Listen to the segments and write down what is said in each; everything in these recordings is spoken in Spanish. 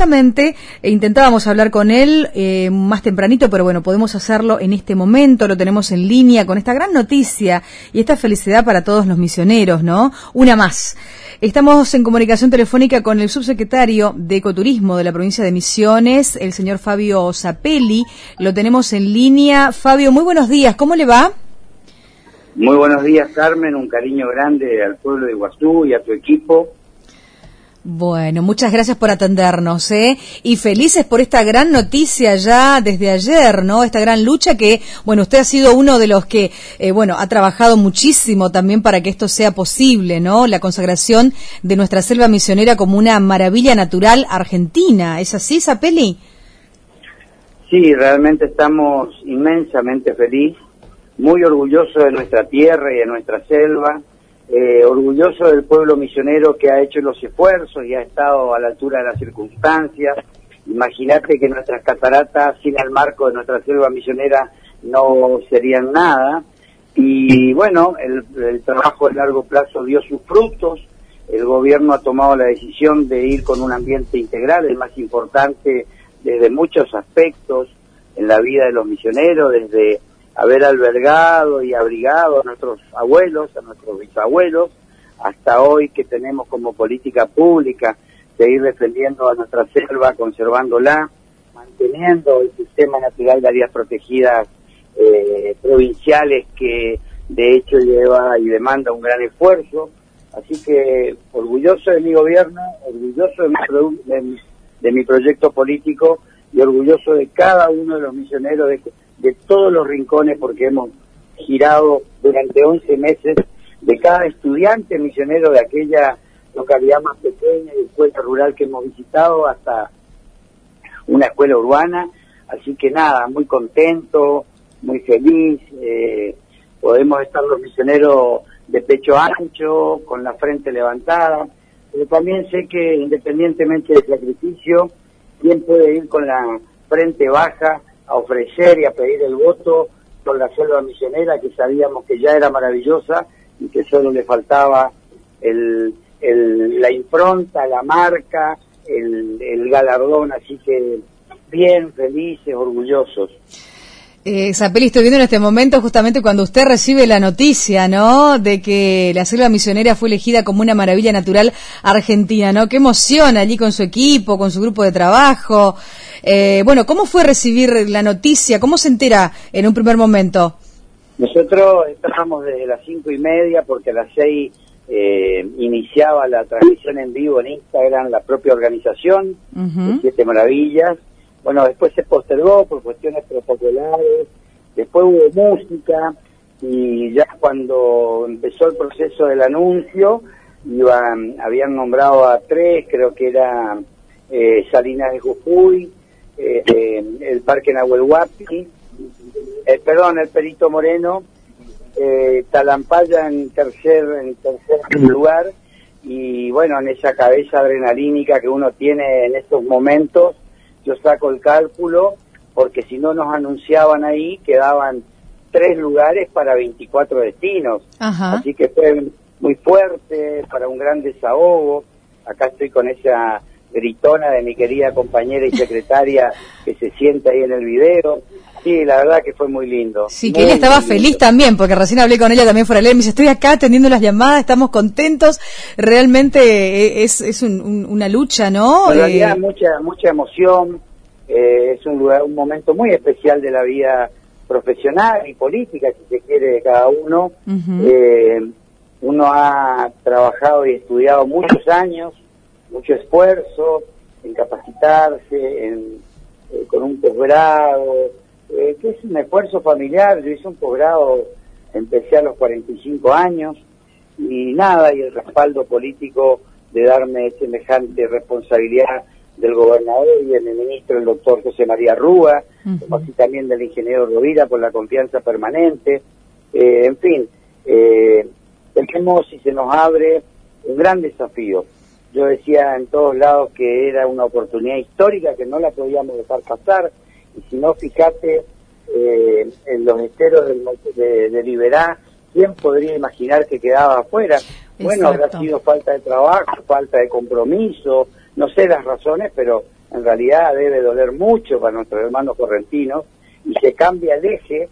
justamente intentábamos hablar con él más tempranito, pero bueno, podemos hacerlo en este momento, lo tenemos en línea con esta gran noticia y esta felicidad para todos los misioneros, ¿no? Una más. Estamos en comunicación telefónica con el subsecretario de Ecoturismo de la provincia de Misiones, el señor Fabio Zappelli. Lo tenemos en línea. Fabio, muy buenos días, ¿cómo le va? Muy buenos días, Carmen, un cariño grande al pueblo de Iguazú y a tu equipo. Bueno, muchas gracias por atendernos, y felices por esta gran noticia ya desde ayer, ¿no? Esta gran lucha que, bueno, usted ha sido uno de los que, ha trabajado muchísimo también para que esto sea posible, ¿no? La consagración de nuestra selva misionera como una maravilla natural argentina. ¿Es así, Zappelli? Sí, realmente estamos inmensamente felices, muy orgullosos de nuestra tierra y de nuestra selva. Orgulloso del pueblo misionero que ha hecho los esfuerzos y ha estado a la altura de las circunstancias. Imagínate que nuestras cataratas sin el marco de nuestra selva misionera no serían nada. Y bueno, el trabajo de largo plazo dio sus frutos. El gobierno ha tomado la decisión de ir con un ambiente integral, el más importante desde muchos aspectos en la vida de los misioneros, desde haber albergado y abrigado a nuestros abuelos, a nuestros bisabuelos, hasta hoy que tenemos como política pública de ir defendiendo a nuestra selva, conservándola, manteniendo el sistema natural de áreas protegidas provinciales que de hecho lleva y demanda un gran esfuerzo. Así que orgulloso de mi gobierno, orgulloso de mi proyecto político y orgulloso de cada uno de los misioneros de todos los rincones, porque hemos girado durante 11 meses de cada estudiante misionero de aquella localidad más pequeña y escuela rural que hemos visitado hasta una escuela urbana. Así que nada, muy contento, muy feliz. Podemos estar los misioneros de pecho ancho, con la frente levantada, pero también sé que independientemente del sacrificio, ¿quién puede ir con la frente baja a ofrecer y a pedir el voto con la selva misionera, que sabíamos que ya era maravillosa y que solo le faltaba la impronta, la marca, el galardón? Así que bien, felices, orgullosos. Zappelli, estoy viendo en este momento justamente cuando usted recibe la noticia, ¿no?, de que la selva misionera fue elegida como una maravilla natural argentina, ¿no? Qué emoción allí con su equipo, con su grupo de trabajo. ¿Cómo fue recibir la noticia? ¿Cómo se entera en un primer momento? Nosotros estábamos desde las 5:30 porque a las 6 iniciaba la transmisión en vivo en Instagram, la propia organización, de 7 Maravillas. Bueno, después se postergó por cuestiones protocolares, después hubo música, y ya cuando empezó el proceso del anuncio, habían nombrado a 3, creo que era Salinas de Jujuy, el Parque Nahuel Huapi, el Perito Moreno, Talampaya en tercer lugar, y bueno, en esa cabeza adrenalínica que uno tiene en estos momentos, yo saco el cálculo, porque si no nos anunciaban ahí, quedaban 3 lugares para 24 destinos. Ajá. Así que fue muy fuerte, para un gran desahogo. Acá estoy con esa gritona de mi querida compañera y secretaria que se sienta ahí en el video. Sí, la verdad que fue muy lindo. Sí, que ella estaba feliz también, porque recién hablé con ella también fuera de leer, me dice, estoy acá atendiendo las llamadas, estamos contentos, realmente es una lucha, ¿no? En realidad mucha emoción, es un momento muy especial de la vida profesional y política, si se quiere, de cada uno. Uno ha trabajado y estudiado muchos años, mucho esfuerzo en capacitarse, con un posgrado, que es un esfuerzo familiar. Yo hice un posgrado, empecé a los 45 años, y nada, y el respaldo político de darme semejante responsabilidad del gobernador y del ministro, el doctor José María Rúa, como así también del ingeniero Rovira, por la confianza permanente. En fin, tenemos, y se nos abre un gran desafío. Yo decía en todos lados que era una oportunidad histórica, que no la podíamos dejar pasar, y si no, fíjate, en los esteros de Liberá, ¿quién podría imaginar que quedaba afuera? Bueno, habrá sido falta de trabajo, falta de compromiso, no sé las razones, pero en realidad debe doler mucho para nuestros hermanos correntinos, y se cambia el eje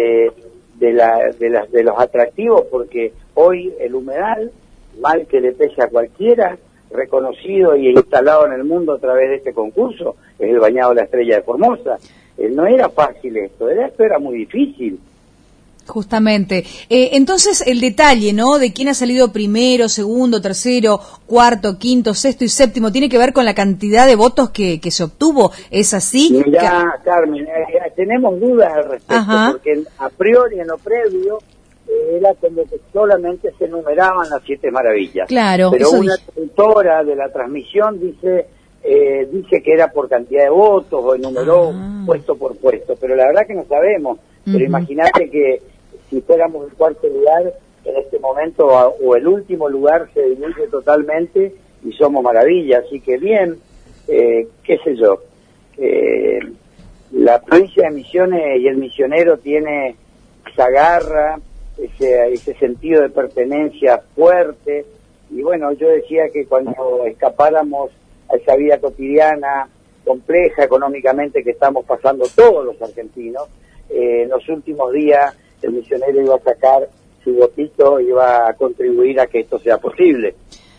de los atractivos, porque hoy el humedal, mal que le pese a cualquiera, reconocido y instalado en el mundo a través de este concurso, es el bañado de la Estrella de Formosa. No era fácil esto era muy difícil. Justamente. Entonces, el detalle, ¿no?, de quién ha salido primero, segundo, tercero, cuarto, quinto, sexto y séptimo, ¿tiene que ver con la cantidad de votos que se obtuvo? ¿Es así? Mirá, Carmen, tenemos dudas al respecto. Ajá. Porque a priori, en lo previo, era como que solamente se numeraban las 7 maravillas. Claro. Pero una tutora de la transmisión dice que era por cantidad de votos, o enumeró puesto por puesto, pero la verdad que no sabemos. Pero imagínate que si fuéramos el cuarto lugar, en este momento, o el último lugar, se diluye totalmente y somos maravilla. Así que bien, qué sé yo, la provincia de Misiones y el misionero tiene esa garra, ese sentido de pertenencia fuerte. Y bueno, yo decía que cuando escapáramos a esa vida cotidiana compleja económicamente que estamos pasando todos los argentinos, en los últimos días el misionero iba a sacar su votito, iba a contribuir a que esto sea posible.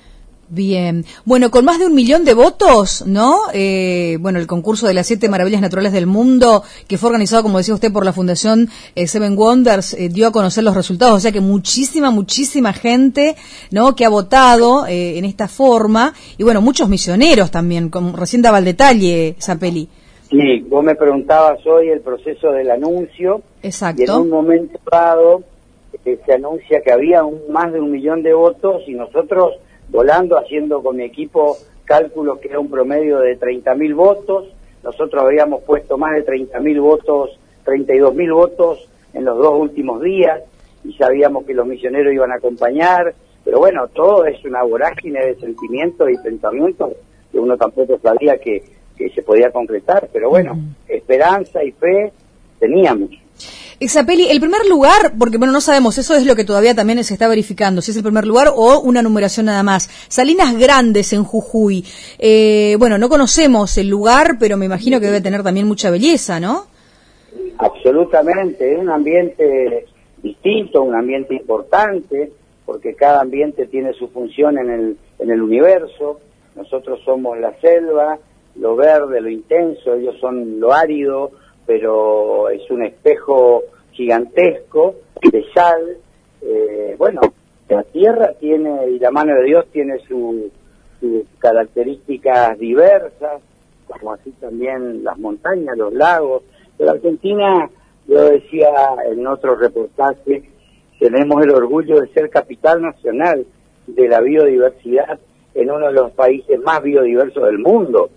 Bien. Bueno, con más de 1 millón de votos, ¿no? Bueno, el concurso de las 7 maravillas naturales del mundo, que fue organizado, como decía usted, por la Fundación Seven Wonders, dio a conocer los resultados. O sea que muchísima gente, ¿no?, que ha votado en esta forma. Y bueno, muchos misioneros también, como recién daba el detalle, Zapelli. Sí, vos me preguntabas hoy el proceso del anuncio. Exacto. Y en un momento dado se anuncia que había más de 1 millón de votos, y nosotros volando, haciendo con mi equipo cálculos que era un promedio de 30.000 votos. Nosotros habíamos puesto más de 30.000 votos, 32.000 votos en los 2 últimos días, y sabíamos que los misioneros iban a acompañar. Pero bueno, todo es una vorágine de sentimientos y pensamientos que uno tampoco sabía que se podía concretar, pero bueno, esperanza y fe teníamos. Zapelli, el primer lugar, porque bueno, no sabemos, eso es lo que todavía también se está verificando, si es el primer lugar o una numeración nada más. Salinas Grandes en Jujuy, bueno, no conocemos el lugar, pero me imagino que debe tener también mucha belleza, ¿no? Absolutamente, es un ambiente distinto, un ambiente importante, porque cada ambiente tiene su función en el universo. Nosotros somos la selva, lo verde, lo intenso, ellos son lo árido, pero es un espejo gigantesco de sal. Bueno, la tierra tiene, y la mano de Dios tiene sus características diversas, como así también las montañas, los lagos. Pero Argentina, yo decía en otro reportaje, tenemos el orgullo de ser capital nacional de la biodiversidad en uno de los países más biodiversos del mundo.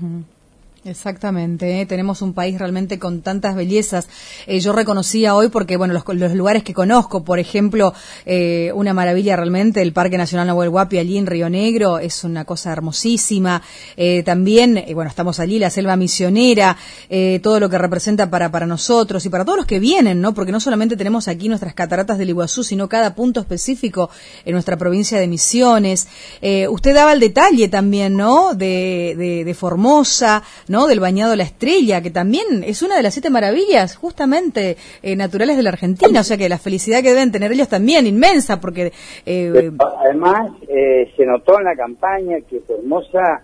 Exactamente, tenemos un país realmente con tantas bellezas. Yo reconocía hoy porque, bueno, los lugares que conozco, por ejemplo, una maravilla realmente, el Parque Nacional Nahuel Huapi allí en Río Negro, es una cosa hermosísima. También, bueno, estamos allí, la selva misionera, todo lo que representa para nosotros y para todos los que vienen, ¿no? Porque no solamente tenemos aquí nuestras cataratas del Iguazú, sino cada punto específico en nuestra provincia de Misiones. Usted daba el detalle también, ¿no?, de Formosa, ¿no?, del bañado La Estrella, que también es una de las 7 maravillas justamente naturales de la Argentina, o sea que la felicidad que deben tener ellos también inmensa, porque además se notó en la campaña que Formosa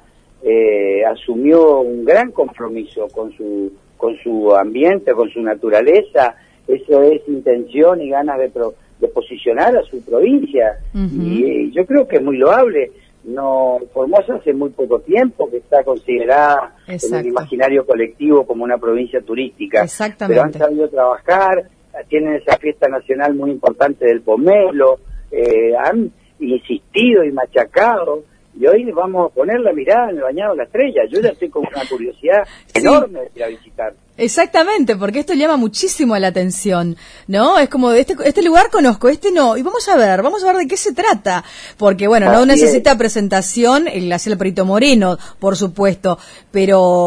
asumió un gran compromiso con su ambiente, con su naturaleza. Eso es intención y ganas de posicionar a su provincia, y yo creo que es muy loable. No, Formosa hace muy poco tiempo que está considerada en el imaginario colectivo como una provincia turística. Pero han sabido trabajar, tienen esa fiesta nacional muy importante del pomelo, han insistido y machacado, y hoy vamos a poner la mirada en el bañado de La Estrella. Yo ya estoy con una curiosidad enorme de ir a visitar. Exactamente, porque esto llama muchísimo la atención, ¿no? Es como, este lugar conozco, este no, y vamos a ver de qué se trata, porque bueno, no necesita presentación, la Selva Perito Moreno, por supuesto, pero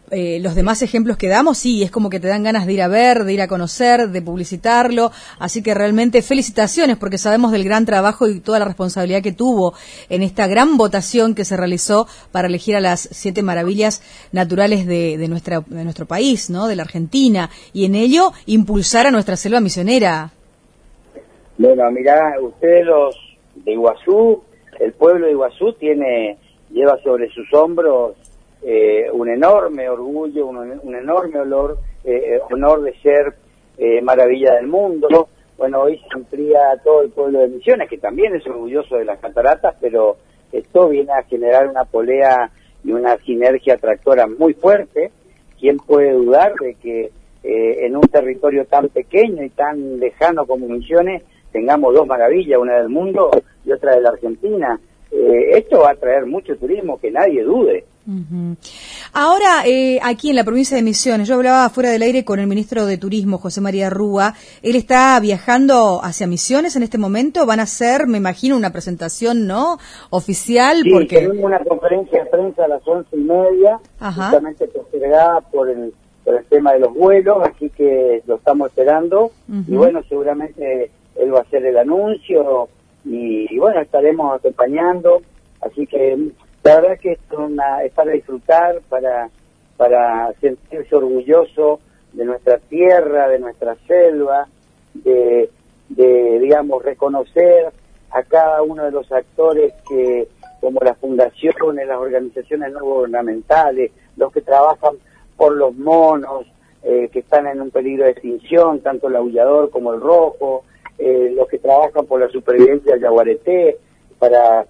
los demás ejemplos que damos, sí, es como que te dan ganas de ir a ver, de ir a conocer, de publicitarlo, así que realmente felicitaciones porque sabemos del gran trabajo y toda la responsabilidad que tuvo en esta gran votación que se realizó para elegir a las 7 maravillas naturales de nuestro país, ¿no? De la Argentina, y en ello impulsar a nuestra selva misionera. Bueno, mirá, ustedes los de Iguazú, el pueblo de Iguazú lleva sobre sus hombros un enorme orgullo, un enorme honor de ser maravilla del mundo. Bueno, hoy se amplía a todo el pueblo de Misiones, que también es orgulloso de las cataratas, pero esto viene a generar una polea y una sinergia atractora muy fuerte. ¿Quién puede dudar de que en un territorio tan pequeño y tan lejano como Misiones tengamos 2 maravillas, una del mundo y otra de la Argentina? Esto va a traer mucho turismo, que nadie dude. Uh-huh. Ahora, aquí en la provincia de Misiones, yo hablaba fuera del aire con el ministro de Turismo, José María Rúa. Él está viajando hacia Misiones en este momento. Van a hacer, me imagino, una presentación, ¿no?, oficial. Sí, porque tenemos una conferencia de prensa a las 11:30, justamente postergada por el tema de los vuelos, así que lo estamos esperando. Uh-huh. Y bueno, seguramente él va a hacer el anuncio y bueno, estaremos acompañando. Así que la verdad que es para disfrutar, para sentirse orgulloso de nuestra tierra, de nuestra selva, de digamos, reconocer a cada uno de los actores que, como las fundaciones, las organizaciones no gubernamentales, los que trabajan por los monos, que están en un peligro de extinción, tanto el aullador como el rojo, los que trabajan por la supervivencia del yaguareté, para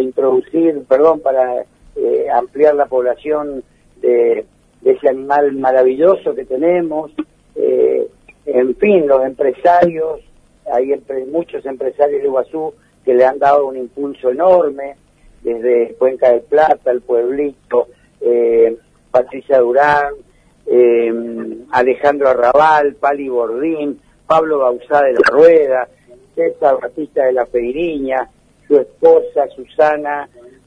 ampliar la población de ese animal maravilloso que tenemos, en fin, los empresarios, hay muchos empresarios de Iguazú que le han dado un impulso enorme, desde Cuenca del Plata, el pueblito, Patricia Durán, Alejandro Arrabal, Pali Bordín, Pablo Bauzá de la Rueda, César Batista de la Peiriña, su esposa Susana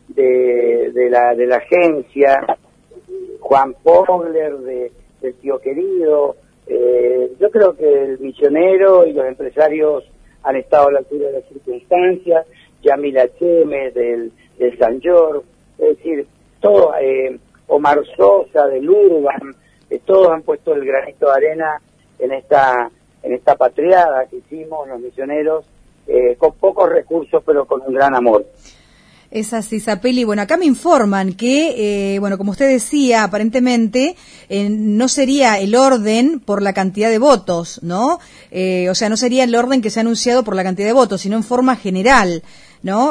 de la agencia, Juan Pogler del Tío Querido. Yo creo que el misionero y los empresarios han estado a la altura de las circunstancias, Yamila Chemes del San George, es decir, todo, Omar Sosa del Urban, todos han puesto el granito de arena en esta patriada que hicimos los misioneros, con pocos recursos pero con un gran amor. Es así, Zapelli. Bueno, acá me informan que, como usted decía, aparentemente no sería el orden por la cantidad de votos, ¿no? O sea, no sería el orden que se ha anunciado por la cantidad de votos, sino en forma general, ¿no?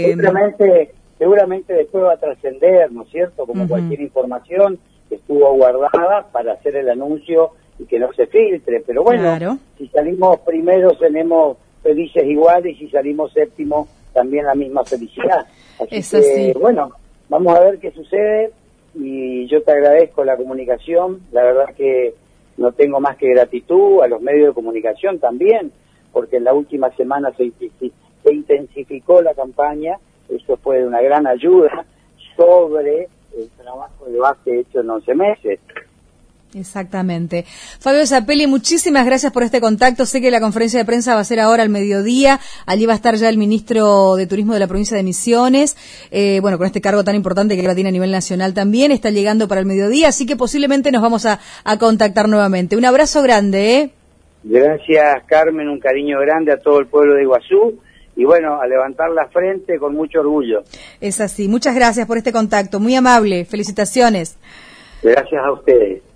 Seguramente después va a trascender, ¿no es cierto? Como cualquier información que estuvo guardada para hacer el anuncio y que no se filtre. Pero bueno, claro, si salimos primero seremos felices igual, y si salimos séptimo también la misma felicidad. Así. Bueno, vamos a ver qué sucede, y yo te agradezco la comunicación. La verdad que no tengo más que gratitud a los medios de comunicación también, porque en la última semana se intensificó la campaña. Eso fue de una gran ayuda sobre el trabajo de base hecho en 11 meses. Exactamente. Fabio Zapelli, muchísimas gracias por este contacto. Sé que la conferencia de prensa va a ser ahora al mediodía. Allí va a estar ya el ministro de Turismo de la provincia de Misiones, con este cargo tan importante que la tiene a nivel nacional también. Está llegando para el mediodía, así que posiblemente nos vamos a contactar nuevamente. Un abrazo grande, Gracias, Carmen, un cariño grande a todo el pueblo de Iguazú. Y bueno, a levantar la frente con mucho orgullo. Es así. Muchas gracias por este contacto. Muy amable. Felicitaciones. Gracias a ustedes.